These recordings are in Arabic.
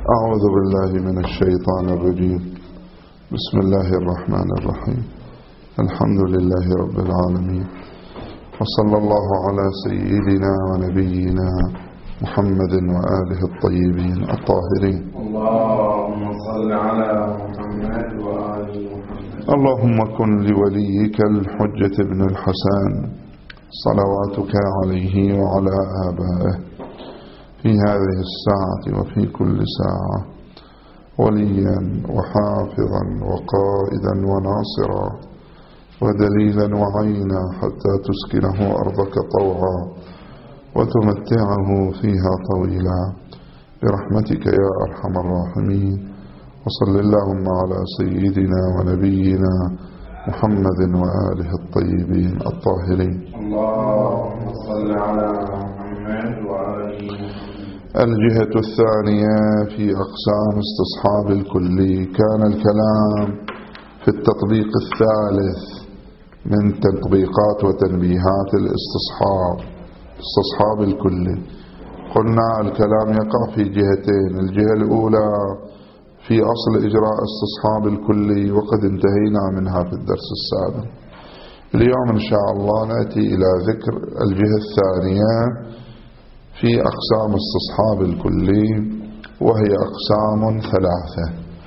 أعوذ بالله من الشيطان الرجيم. بسم الله الرحمن الرحيم. الحمد لله رب العالمين، وصلى الله على سيدنا ونبينا محمد وآله الطيبين الطاهرين. اللهم صل على محمد وآل محمد. اللهم كن لوليك الحجة ابن الحسن صلواتك عليه وعلى آبائه في هذه الساعة وفي كل ساعة وليا وحافظا وقائدا وناصرا ودليلا وعينا حتى تسكنه أرضك طوعا وتمتعه فيها طويلا برحمتك يا أرحم الراحمين. وصل اللهم على سيدنا ونبينا محمد وآله الطيبين الطاهرين. اللهم صل على محمد وآل محمد. الجهة الثانية في أقسام استصحاب الكلي. كان الكلام في التطبيق الثالث من تطبيقات وتنبيهات استصحاب الكلي. قلنا الكلام يقع في جهتين: الجهة الأولى في أصل إجراء استصحاب الكلي وقد انتهينا منها في الدرس السابق. اليوم إن شاء الله نأتي إلى ذكر الجهة الثانية في أقسام استصحاب الكلي، وهي أقسام ثلاثة.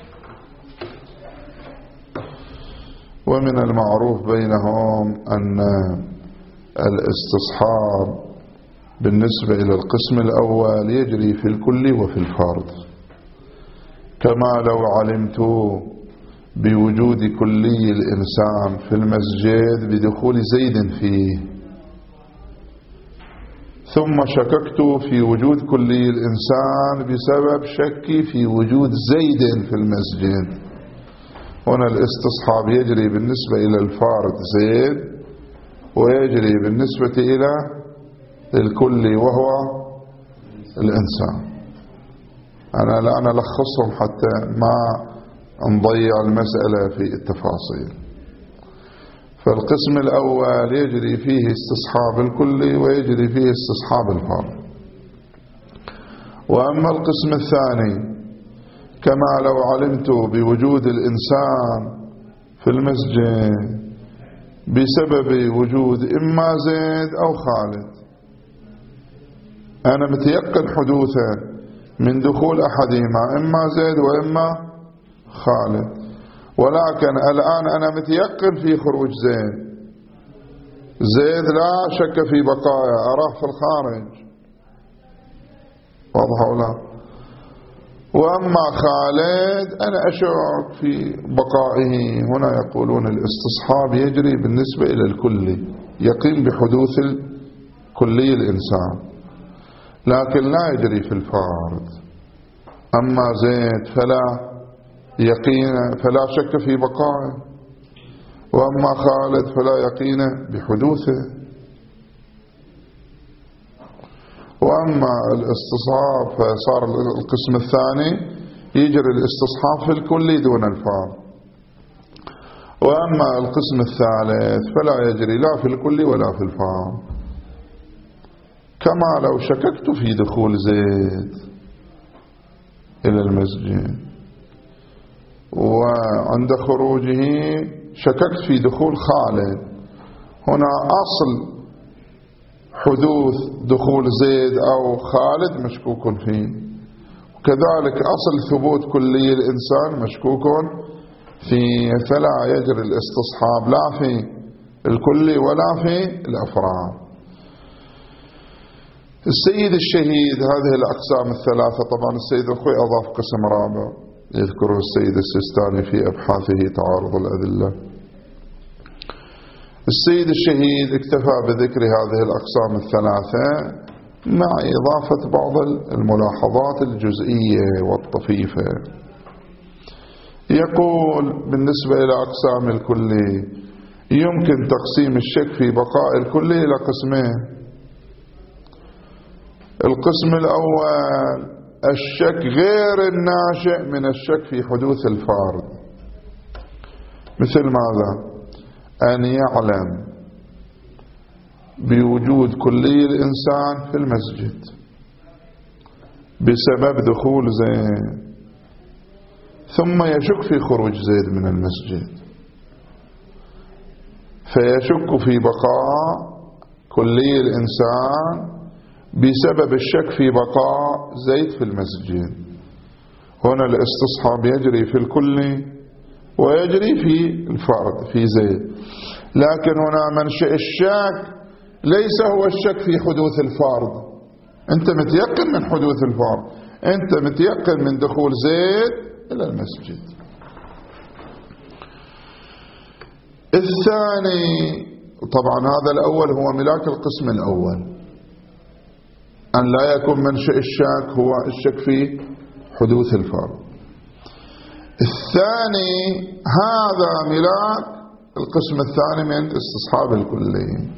ومن المعروف بينهم أن الاستصحاب بالنسبة إلى القسم الأول يجري في الكل وفي الفرد، كما لو علمت بوجود كلي الإنسان في المسجد بدخول زيد فيه، ثم شككت في وجود كلي الإنسان بسبب شكي في وجود زيد في المسجد. هنا الاستصحاب يجري بالنسبة إلى الفارد زيد، ويجري بالنسبة إلى الكلي وهو الإنسان. أنا الآن ألخصهم حتى ما نضيع المسألة في التفاصيل. فالقسم الأول يجري فيه استصحاب الكلي ويجري فيه استصحاب الفرد. وأما القسم الثاني، كما لو علمت بوجود الإنسان في المسجد بسبب وجود إما زيد أو خالد، أنا متيقن حدوثا من دخول أحدهما، إما زيد وإما خالد، ولكن الآن أنا متيقن في خروج زيد لا شك في بقايا، أراه في الخارج، واضح ولا؟ وأما خالد أنا أشعر في بقائه. هنا يقولون الاستصحاب يجري بالنسبة إلى الكلي، يقين بحدوث الكلي الإنسان، لكن لا يجري في الفرد. أما زيد فلا يقين، فلا شك في بقائه، وأما خالد فلا يقين بحدوثه. وأما الاستصحاب فصار القسم الثاني يجري الاستصحاب في الكلي دون الفرد. وأما القسم الثالث فلا يجري لا في الكلي ولا في الفرد، كما لو شككت في دخول زيد إلى المسجد، وعند خروجه شككت في دخول خالد. هنا أصل حدوث دخول زيد أو خالد مشكوك فيه، وكذلك أصل ثبوت كلي الإنسان مشكوك فيه. فلا يجري الاستصحاب لا في الكلي ولا في الأفراد. السيد الشهيد هذه الأقسام الثلاثة. طبعا السيد الخوي أضاف قسم رابع يذكره السيد السيستاني في أبحاثه تعارض الأدلة. السيد الشهيد اكتفى بذكر هذه الأقسام الثلاثة مع إضافة بعض الملاحظات الجزئية والطفيفة. يقول بالنسبة إلى أقسام الكلي يمكن تقسيم الشك في بقاء الكلي إلى قسمين. القسم الأول الشك غير الناشئ من الشك في حدوث الفارد، مثل ماذا؟ أن يعلم بوجود كلي الإنسان في المسجد بسبب دخول زيد، ثم يشك في خروج زيد من المسجد، فيشك في بقاء كلي الإنسان بسبب الشك في بقاء زيد في المسجد. هنا الاستصحاب يجري في الكل ويجري في الفرد في زيد، لكن هنا منشأ الشك ليس هو الشك في حدوث الفرد. أنت متيقن من حدوث الفرد، أنت متيقن من دخول زيد إلى المسجد. الثاني طبعا هذا الأول هو ملاك القسم الأول، أن لا يكون منشأ الشك هو الشك في حدوث الفرد. الثاني هذا ملاك القسم الثاني من استصحاب الكلي.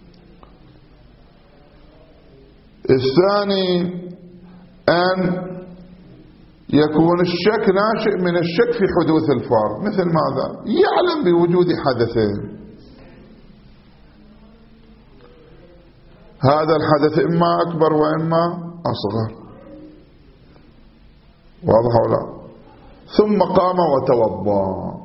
الثاني أن يكون الشك ناشئ من الشك في حدوث الفرد، مثل ماذا؟ يعلم بوجود حدثين، هذا الحدث إما أكبر وإما أصغر، واضح ولا لا؟ ثم قام وتوضأ،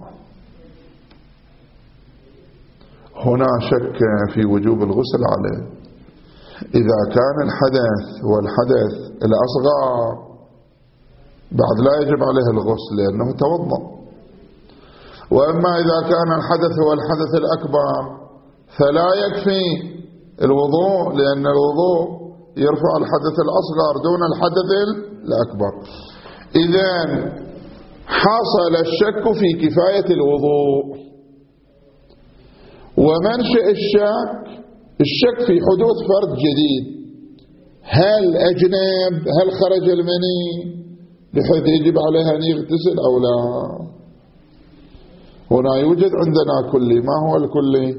هنا شك في وجوب الغسل عليه. إذا كان الحدث والحدث الأصغر بعد لا يجب عليه الغسل لأنه توضأ، وأما إذا كان الحدث هو الحدث الأكبر فلا يكفي الوضوء، لأن الوضوء يرفع الحدث الأصغر دون الحدث الأكبر. إذن حصل الشك في كفاية الوضوء. ومنشأ الشك في حدوث فرد جديد، هل أجنب، هل خرج المني بحيث يجب عليه أن يغتسل أو لا. هنا يوجد عندنا كلي، ما هو الكلي؟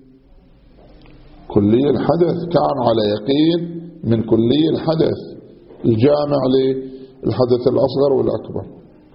كلي الحدث، كان على يقين من كلي الحدث الجامع للحدث الأصغر والأكبر.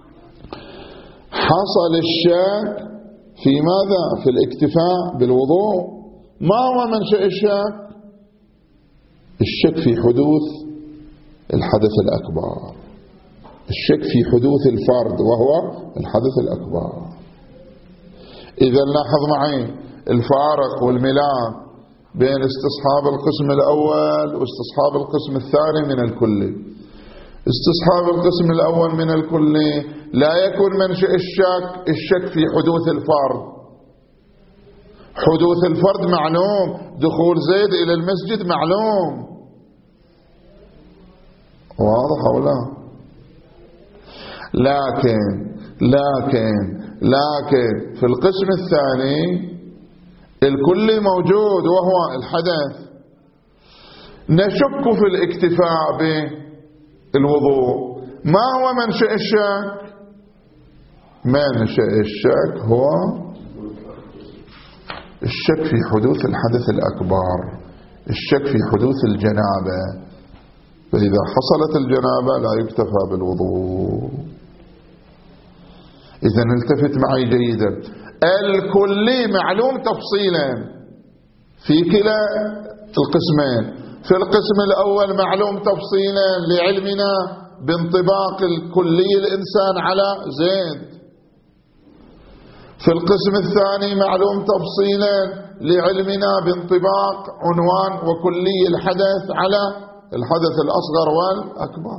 حصل الشك في ماذا؟ في الاكتفاء بالوضوء. ما هو منشأ الشك؟ الشك في حدوث الحدث الأكبر، الشك في حدوث الفرد وهو الحدث الأكبر. إذا لاحظ معي الفارق والملاك بين استصحاب القسم الأول واستصحاب القسم الثاني من الكلي. استصحاب القسم الأول من الكلي لا يكون منشأ الشك في حدوث الفرد. حدوث الفرد معلوم، دخول زيد إلى المسجد معلوم، واضح أو لا؟ لكن في القسم الثاني الكل موجود وهو الحدث. نشك في الاكتفاء بالوضوء. ما هو منشأ الشك؟ منشأ الشك هو الشك في حدوث الحدث الأكبر، الشك في حدوث الجنابة. فإذا حصلت الجنابة لا يكتفى بالوضوء. إذن التفت معي جيدا، الكلي معلوم تفصيلا في كلا القسمين. في القسم الأول معلوم تفصيلا لعلمنا بانطباق الكلي الإنسان على زيد. في القسم الثاني معلوم تفصيلا لعلمنا بانطباق عنوان وكلي الحدث على الحدث الأصغر والأكبر.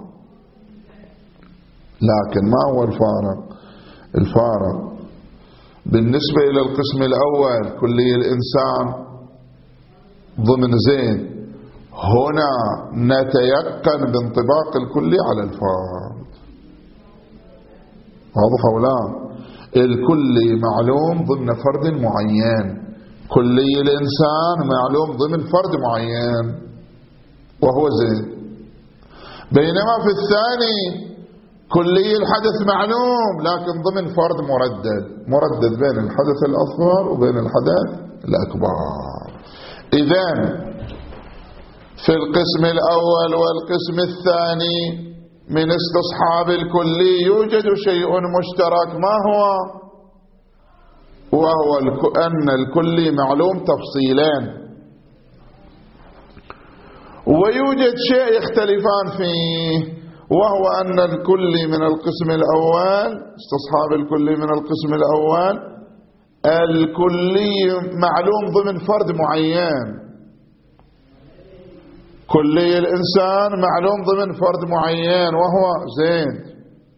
لكن ما هو الفارق بالنسبة إلى القسم الأول كلي الإنسان ضمن زيد؟ هنا نتيقن بانطباق الكلي على الفرد، واضح أو لا؟ الكلي معلوم ضمن فرد معين، كلي الإنسان معلوم ضمن فرد معين وهو زيد. بينما في الثاني كلي الحدث معلوم لكن ضمن فرد مردد بين الحدث الأصغر وبين الحدث الأكبر. إذن في القسم الأول والقسم الثاني من استصحاب الكلي يوجد شيء مشترك، ما هو؟ وهو أن الكلي معلوم تفصيلان، ويوجد شيء يختلفان فيه، وهو أن الكلي من القسم الأول، استصحاب الكلي من القسم الأول، الكلي معلوم ضمن فرد معين. كلي الإنسان معلوم ضمن فرد معين وهو زيد.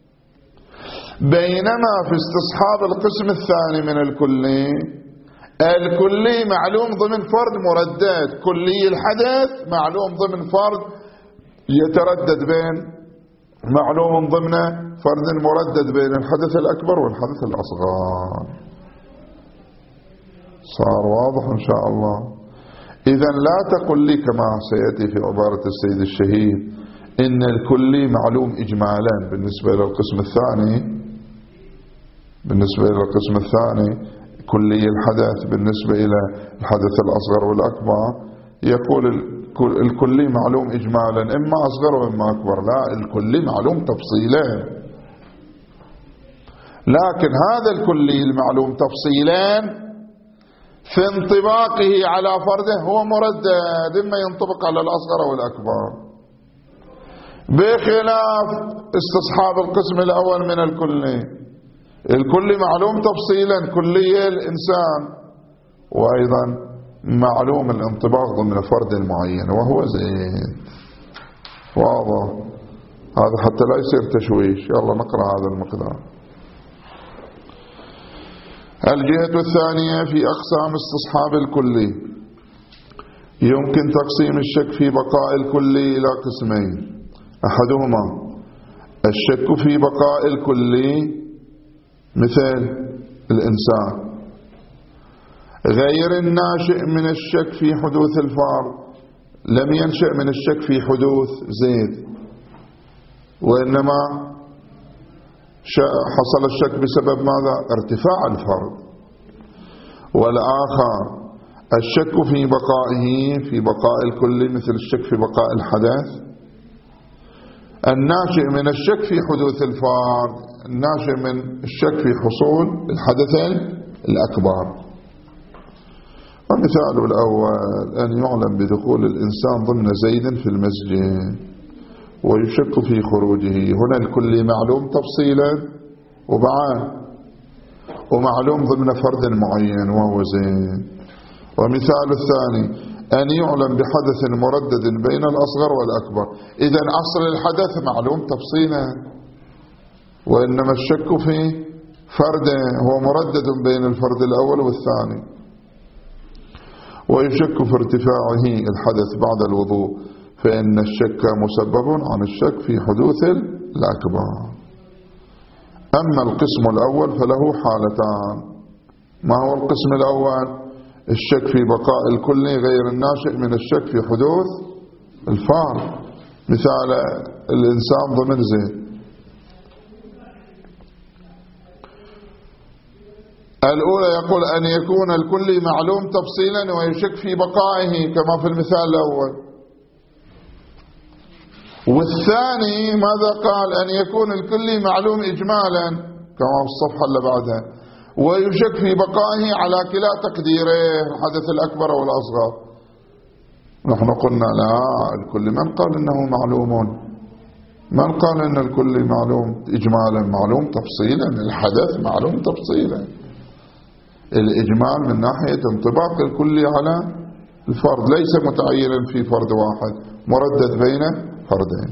بينما في استصحاب القسم الثاني من الكلي، الكلي معلوم ضمن فرد مردد. كلي الحدث معلوم ضمن فرد يتردد بين، معلوم ضمن فرد مردد بين الحدث الأكبر والحدث الأصغر. صار واضح إن شاء الله. إذن لا تقل لي كما سيأتي في عبارة السيد الشهيد إن الكلي معلوم إجمالا بالنسبة إلى القسم الثاني. بالنسبة إلى القسم الثاني كلي الحدث بالنسبة إلى الحدث الأصغر والأكبر، يقول الكلي معلوم إجمالا إما أصغر وإما أكبر. لا، الكلي معلوم تفصيلا. لكن هذا الكلي المعلوم تفصيلا في انطباقه على فرده هو مردد، إما ينطبق على الأصغر أو الأكبر، بخلاف استصحاب القسم الأول من الكلي. الكلي معلوم تفصيلا كلي الإنسان، وأيضا معلوم الانطباق ضمن فرد معين وهو زيد. واضح هذا حتى لا يصير تشويش. يلا نقرأ هذا المقدار. الجهة الثانية في أقسام استصحاب الكلي. يمكن تقسيم الشك في بقاء الكلي إلى قسمين. أحدهما الشك في بقاء الكلي مثل الإنسان، غير الناشئ من الشك في حدوث الفرد. لم ينشأ من الشك في حدوث زيد، وإنما حصل الشك بسبب ماذا؟ ارتفاع الفرد. والآخر الشك في بقائه، في بقاء الكلي مثل الشك في بقاء الحدث. الناشئ من الشك في حدوث الفرد، الناشئ من الشك في حصول الحدث الأكبر. ومثال الأول أن يعلم بدخول الإنسان ضمن زيد في المسجد ويشك في خروجه. هنا الكلي معلوم تفصيلا ومعلوم ضمن فرد معين وهو زيد. ومثال الثاني أن يعلم بحدث مردد بين الأصغر والأكبر. إذن أصل الحدث معلوم تفصيلا، وإنما الشك في فرد هو مردد بين الفرد الأول والثاني. ويشك في ارتفاعه الحدث بعد الوضوء، فإن الشك مسبب عن الشك في حدوث الأكبر. أما القسم الأول فله حالتان. ما هو القسم الأول؟ الشك في بقاء الكلي غير الناشئ من الشك في حدوث الفرد، مثال الإنسان ضمن زيد. الأولى يقول أن يكون الكلي معلوم تفصيلا ويشك في بقائه كما في المثال الأول. والثاني ماذا قال؟ أن يكون الكلي معلوم إجمالا كما في الصفحة اللي بعدها، ويشك في بقائه على كلا تقديره، الحدث الأكبر والأصغر. نحن قلنا لا، الكل من قال إنه معلوم؟ من قال إن الكل معلوم إجمالا؟ معلوم تفصيلا. الحدث معلوم تفصيلا. الإجمال من ناحية انطباق الكل على الفرد، ليس متعينا في فرد واحد، مردد بين فردين.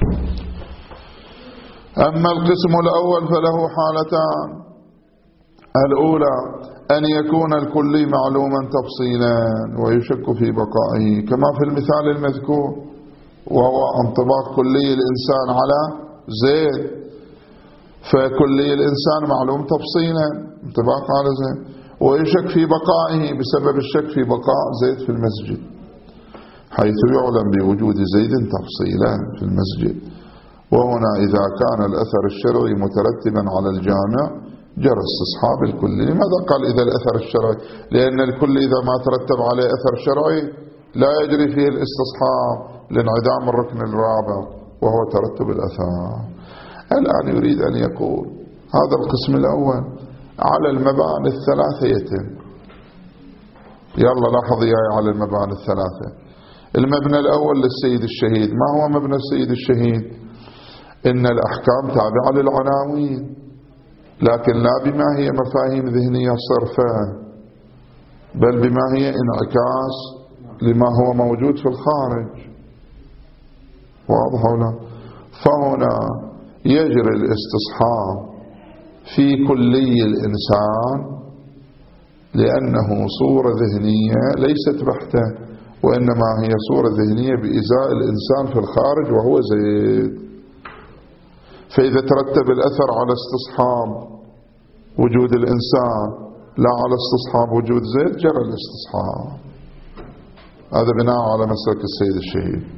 أما القسم الأول فله حالتان. الأولى أن يكون الكلي معلوما تفصيلا ويشك في بقائه كما في المثال المذكور، وهو انطباق كلي الإنسان على زيد. فكلي الإنسان معلوم تفصيلا، انطباق على زيد. ويشك في بقائه بسبب الشك في بقاء زيد في المسجد، حيث يعلم بوجود زيد تفصيلا في المسجد. وهنا إذا كان الأثر الشرعي مترتبا على الجامع جرى استصحاب الكل. لماذا قال إذا الأثر الشرعي؟ لأن الكل إذا ما ترتب عليه أثر شرعي لا يجري فيه الاستصحاب لانعدام الركن الرابع وهو ترتب الأثار. الآن يريد أن يقول هذا القسم الأول على المباني الثلاثة يتم. يلا لاحظ ياي على المباني الثلاثة. المبنى الأول للسيد الشهيد. ما هو مبنى السيد الشهيد؟ إن الأحكام تابعة للعناوين، لكن لا بما هي مفاهيم ذهنية صرفة، بل بما هي انعكاس لما هو موجود في الخارج. واضح ولا؟ فهنا يجري الاستصحاب في كلي الإنسان لأنه صورة ذهنية ليست بحتة، وإنما هي صورة ذهنية بإزاء الإنسان في الخارج وهو زيد. فإذا ترتب الأثر على استصحاب وجود الإنسان لا على استصحاب وجود زيد، جرى الاستصحاب. هذا بناء على مسلك السيد الشهيد.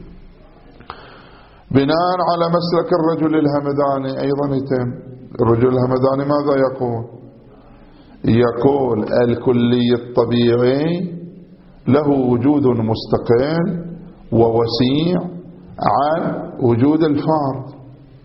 بناء على مسلك الرجل الهمداني أيضا يتم. الرجل الهمداني ماذا يقول؟ يقول الكلي الطبيعي له وجود مستقل ووسيع عن وجود الفرد.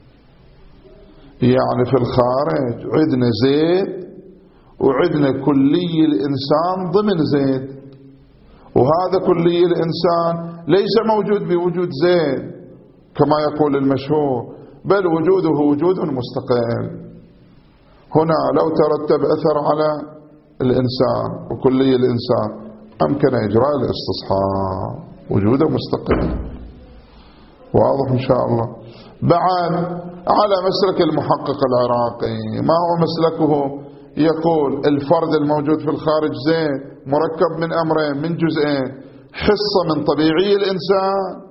يعني في الخارج عندنا زيد وعندنا كلي الإنسان ضمن زيد، وهذا كلي الإنسان ليس موجود بوجود زيد كما يقول المشهور، بل وجوده وجود مستقل. هنا لو ترتب أثر على الإنسان وكلي الإنسان أمكن إجراء الاستصحاب، وجوده مستقل. واضح إن شاء الله. بعد على مسلك المحقق العراقي، ما هو مسلكه؟ يقول الفرد الموجود في الخارج زيد مركب من أمرين، من جزئين: حصة من طبيعي الإنسان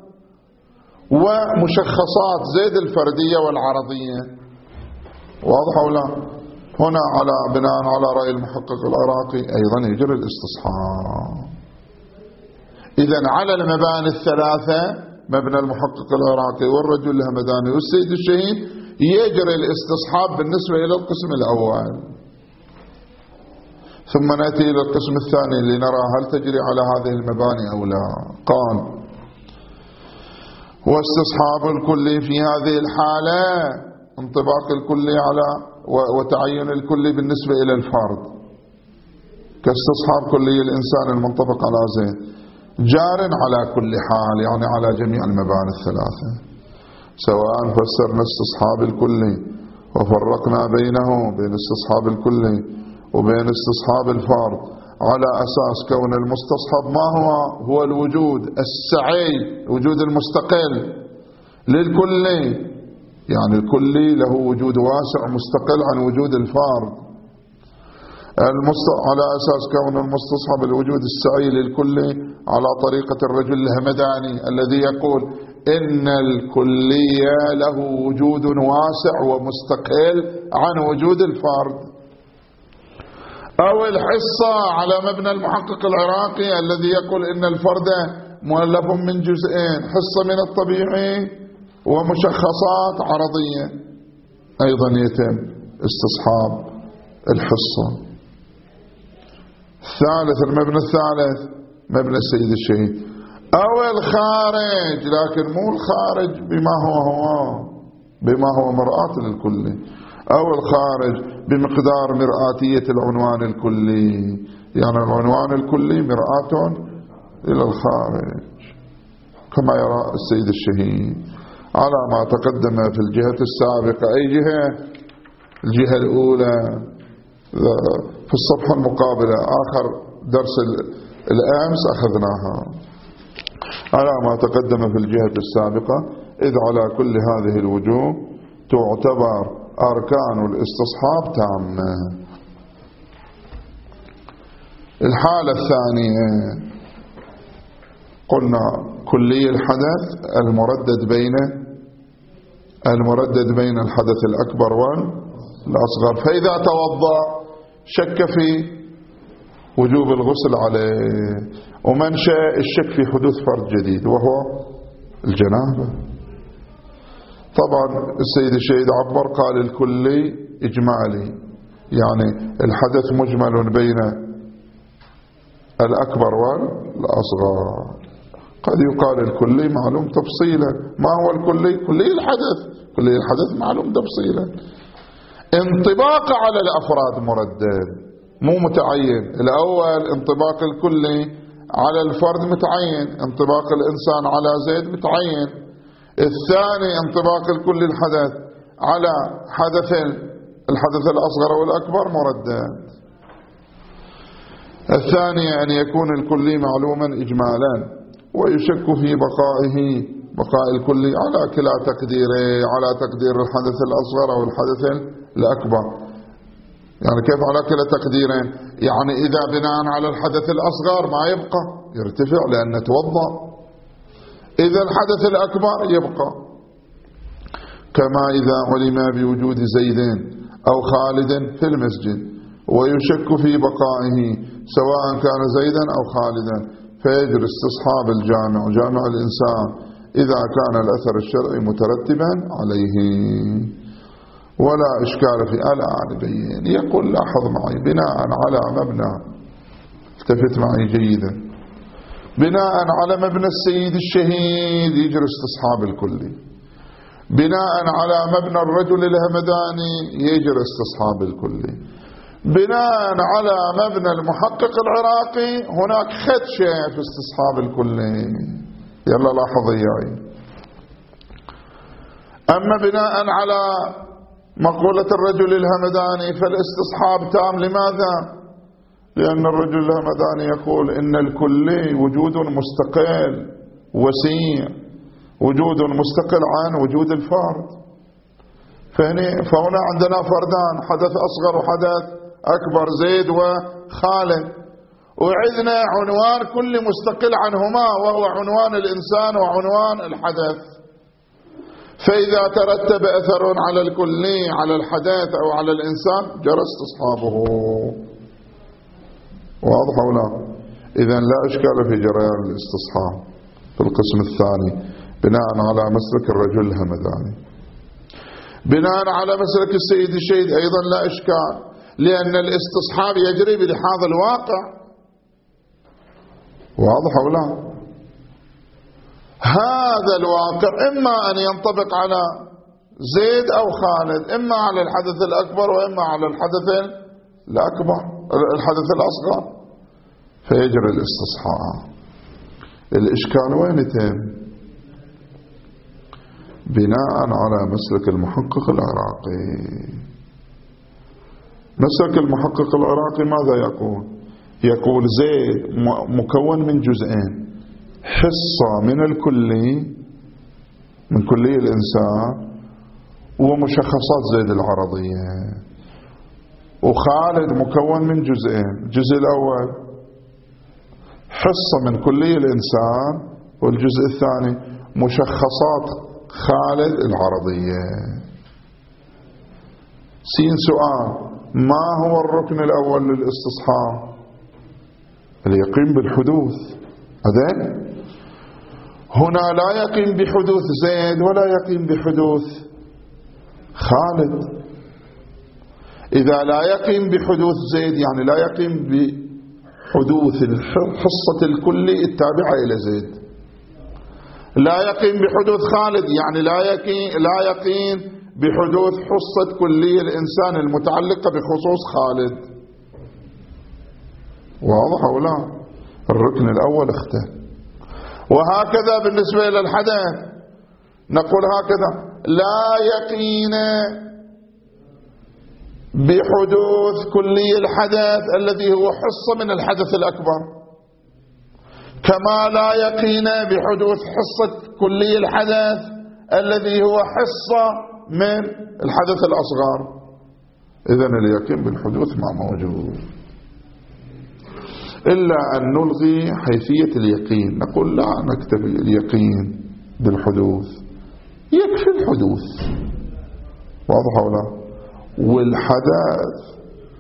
ومشخصات زيد الفردية والعرضية. واضح أو لا؟ هنا على بناء على رأي المحقق العراقي أيضا يجري الاستصحاب. إذن على المباني الثلاثة، مبنى المحقق العراقي والرجل الهمداني والسيد الشهيد، يجري الاستصحاب بالنسبة إلى القسم الأول. ثم نأتي إلى القسم الثاني لنرى هل تجري على هذه المباني أو لا. قال: واستصحاب الكلي في هذه الحالة انطباق الكلي على وتعين الكلي بالنسبة إلى الفرد، كاستصحاب كلي الإنسان المنطبق على زيد، جار على كل حال، يعني على جميع المباني الثلاثة، سواء فسرنا استصحاب الكلي وفرقنا بينه بين استصحاب الكلي وبين استصحاب الفرد على أساس كون المستصحب ما هو الوجود السعي، الوجود المستقل للكلي، يعني الكلي له وجود واسع مستقل عن وجود الفرد. على أساس كون المستصحب الوجود السعي للكلي على طريقة الرجل الهمداني الذي يقول إن الكلي له وجود واسع ومستقل عن وجود الفرد، أو الحصة على مبنى المحقق العراقي الذي يقول إن الفرد مؤلف من جزئين: حصة من الطبيعي ومشخصات عرضية. أيضا يتم استصحاب الحصة. الثالث، المبنى الثالث مبنى السيد الشهيد، أو الخارج، لكن مو الخارج بما هو مرآة للكلي، أو الخارج بمقدار مرآتية العنوان الكلي، يعني العنوان الكلي مرآة إلى الخارج كما يرى السيد الشهيد على ما تقدم في الجهة السابقة. أي جهة؟ الجهة الأولى في الصفحة المقابلة، آخر درس الأمس أخذناها، على ما تقدم في الجهة السابقة، إذ على كل هذه الوجوه تعتبر أركان الاستصحاب تامة. الحالة الثانية قلنا كلي الحدث المردد بين الحدث الأكبر والأصغر، فإذا توضأ شك في وجوب الغسل عليه، ومنشأ الشك في حدوث فرد جديد وهو الجنابة. طبعا السيد الشهيد عبر قال الكلي إجمالي، يعني الحدث مجمل بين الأكبر والأصغر. قد يقال الكلي معلوم تفصيلا. ما هو الكلي؟ كلي الحدث معلوم تفصيلا. انطباق على الأفراد مردد مو متعين. الأول انطباق الكلي على الفرد متعين، انطباق الإنسان على زيد متعين، الثاني انطباق الكل الحدث على الحدث الأصغر والأكبر مردد. الثاني أن يكون الكلي معلوما إجمالا ويشك في بقاء الكلي على كلا تقديره، على تقدير الحدث الأصغر أو الحدث الأكبر. يعني كيف على كلا تقديرين؟ يعني إذا بناء على الحدث الأصغر ما يبقى، يرتفع لأنه توضأ. إذا الحدث الأكبر يبقى. كما إذا علم بوجود زيد أو خالد في المسجد ويشك في بقائه سواء كان زيدا أو خالدا فيجري استصحاب جامع الإنسان إذا كان الأثر الشرعي مترتبا عليه. ولا إشكال في بين. يقول لاحظ معي بناء على مبنى، التفت معي جيدا، بناء على مبنى السيد الشهيد يجري استصحاب الكلي، بناء على مبنى الرجل الهمداني يجري استصحاب الكلي، بناء على مبنى المحقق العراقي هناك خدشة في استصحاب الكلي. يلا لاحظ إياي. أما بناء على مقولة الرجل الهمداني فالاستصحاب تام. لماذا؟ لأن الرجل الهمداني يقول إن الكلي وجود مستقل وسيع، وجود مستقل عن وجود الفرد. فهنا عندنا فردان، حدث أصغر وحدث أكبر، زيد وخالد، وعندنا عنوان كل مستقل عنهما وهو عنوان الإنسان وعنوان الحدث. فإذا ترتب أثر على الكلي على الحدث أو على الإنسان جرى استصحابه. واضح أو لا؟ إذن لا إشكال في جريان الاستصحاب في القسم الثاني بناء على مسلك الرجل الهمداني. بناء على مسلك السيد الشهيد أيضا لا إشكال، لأن الاستصحاب يجري بلحاظ الواقع. واضح أو لا؟ هذا الواقع إما أن ينطبق على زيد أو خالد، إما على الحدث الأكبر وإما على الحدث الأصغر، فيجري الاستصحاب. الإشكال وين يتم؟ بناء على مسلك المحقق العراقي. مسلك المحقق العراقي ماذا يقول؟ يقول زيد مكون من جزئين، حصة من الكلي من كلي الإنسان ومشخصات زيد العرضية، وخالد مكون من جزئين، الجزء الأول حصة من كلي الإنسان والجزء الثاني مشخصات خالد العرضية. سين سؤال: ما هو الركن الأول للاستصحاب؟ اليقين بالحدوث. هذا هنا لا يقين بحدوث زيد ولا يقين بحدوث خالد. إذا لا يقين بحدوث زيد يعني لا يقين بحدوث الحصة الكلي التابعة إلى زيد. لا يقين بحدوث خالد يعني لا يقين بحدوث حصة كلي الإنسان المتعلقة بخصوص خالد. واضح أو لا؟ الركن الأول اختل. وهكذا بالنسبة إلى الحدث نقول هكذا: لا يقين بحدوث كلي الحدث الذي هو حصة من الحدث الأكبر، كما لا يقين بحدوث حصة كلي الحدث الذي هو حصة من الحدث الأصغر. إذن اليقين بالحدوث ما موجود، إلا أن نلغي حيثية اليقين. نقول لا نكتفي اليقين بالحدوث، يكفي الحدوث. واضح ولا؟ والحدث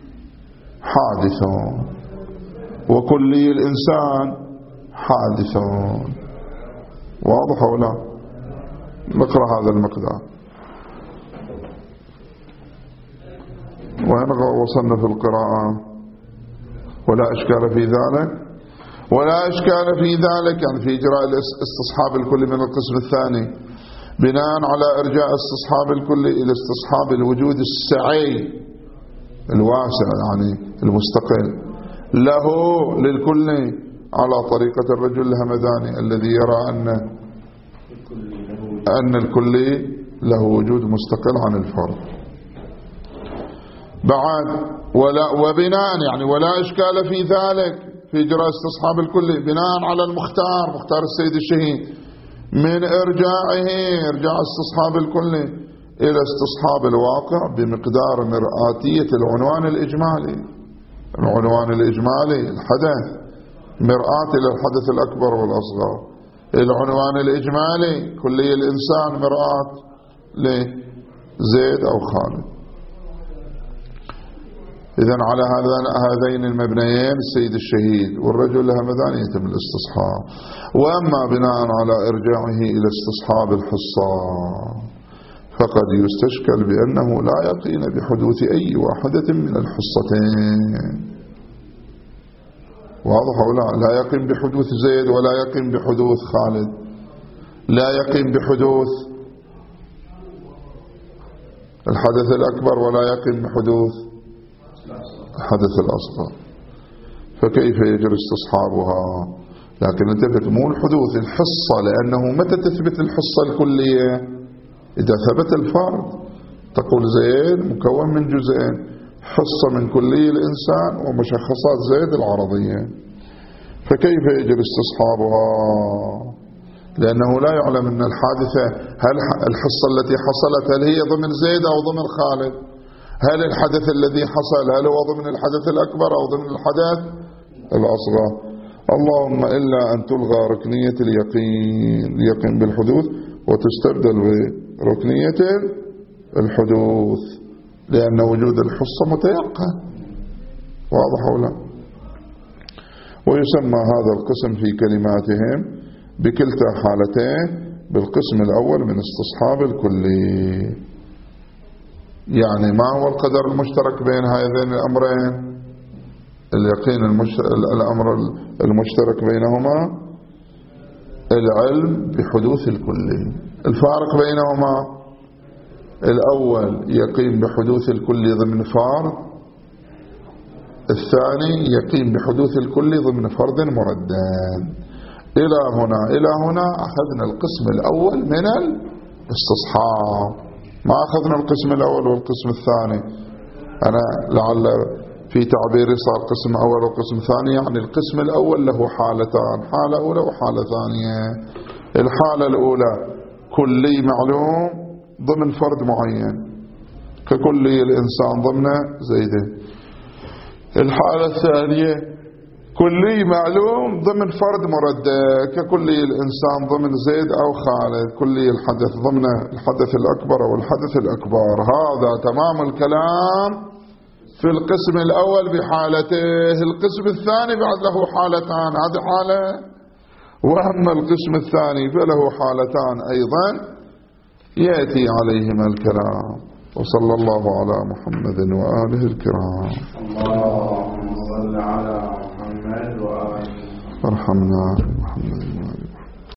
حادثون وكلي الإنسان حادثون. واضح ولا؟ نقرأ هذا المقدار. وين وصلنا في القراءة؟ ولا إشكال في ذلك. ولا إشكال في ذلك يعني في إجراء الاستصحاب الكلي من القسم الثاني بناء على إرجاء استصحاب الكلي إلى استصحاب الوجود السعي الواسع يعني المستقل له للكل على طريقة الرجل الهمداني الذي يرى أن أن الكلي له وجود مستقل عن الفرد. بعد وبناء يعني ولا إشكال في ذلك في إجراء استصحاب الكلي بناء على مختار السيد الشهيد من إرجاع استصحاب الكلي إلى استصحاب الواقع بمقدار مرآتية العنوان الإجمالي. العنوان الإجمالي الحدث مرآة للحدث الأكبر والأصغر. العنوان الإجمالي كلي الإنسان مرآة لزيد أو خالد. إذن على هذين المبنيين السيد الشهيد والرجل الهمداني يتم الاستصحاب. وأما بناء على إرجاعه إلى استصحاب الحصة فقد يستشكل بأنه لا يقين بحدوث أي واحدة من الحصتين. واضح ولا لا يقين بحدوث زيد ولا يقين بحدوث خالد، لا يقين بحدوث الحدث الأكبر ولا يقين بحدوث الحدث الأصغر، فكيف يجري استصحابها؟ لكن انتبه مو الحدوث الحصة، لأنه متى تثبت الحصة الكلية؟ إذا ثبت الفرد. تقول زيد مكون من جزئين، حصة من كلي الإنسان ومشخصات زيد العرضية، فكيف يجري استصحابها؟ لأنه لا يعلم أن الحادثة هل الحصة التي حصلت هل هي ضمن زيد أو ضمن خالد، هل الحدث الذي حصل هل هو ضمن الحدث الأكبر أو ضمن الحدث الأصغر. اللهم إلا أن تلغى ركنية اليقين بالحدوث وتستبدل بركنية الحدوث، لأن وجود الحصة متيقن. واضح ولا؟ ويسمى هذا القسم في كلماتهم بكلتا حالتين بالقسم الأول من استصحاب الكلي. يعني ما هو القدر المشترك بين هذين الأمرين؟ اليقين الأمر المشترك بينهما العلم بحدوث الكلي. الفارق بينهما الأول يقين بحدوث الكلي ضمن فرد، الثاني يقين بحدوث الكلي ضمن فرد مردد. إلى هنا أخذنا القسم الأول من الاستصحاب، ما أخذنا القسم الأول والقسم الثاني. أنا لعل في تعبيري صار قسم أول وقسم ثاني، يعني القسم الأول له حالتان، حالة أولى وحالة ثانية. الحالة الأولى كلي معلوم ضمن فرد معين ككلي الإنسان ضمن زيد. الحالة الثانية كلي معلوم ضمن فرد مردد ككلي الإنسان ضمن زيد أو خالد، كلي الحدث ضمن الحدث الأكبر أو الحدث الأكبر. هذا تمام الكلام في القسم الأول بحالته. القسم الثاني بعد له حالتان، هذه حالة، وأما القسم الثاني فله حالتان أيضا يأتي عليهما الكلام. وصلى الله على محمد وآله الكرام. اللهم صل على محمد وآله وارحمنا.